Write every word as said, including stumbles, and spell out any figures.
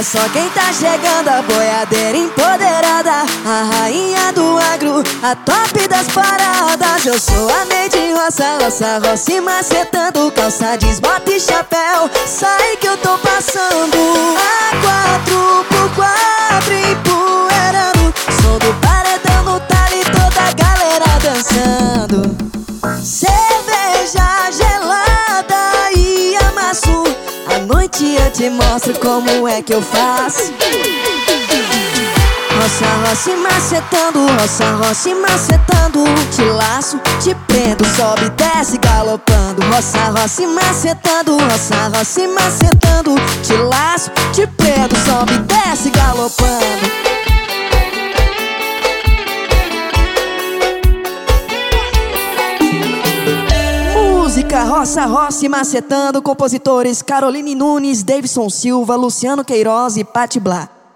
Olha só quem tá chegando, a boiadeira empoderada, a rainha do agro, a top das paradas. Eu sou a Neide Roça, roça, roça e macetando, calça, jeans, bota e chapéu, sai que eu tô passando. A quatro por quatro empoeirando, som do paredão no talo, toda a galera dançando. Cerveja gelada e amasso, à noite eu te mostro como é que eu faço. Roça, roça e macetando, roça, roça e macetando, te laço, te prendo, sobe, desce galopando. Roça, roça e macetando, roça, roça e macetando, te laço, te prendo, sobe, desce galopando. Música roça, roça e macetando, compositores Caroline Nunes, Davidson Silva, Luciano Queiroz e Pati Blá.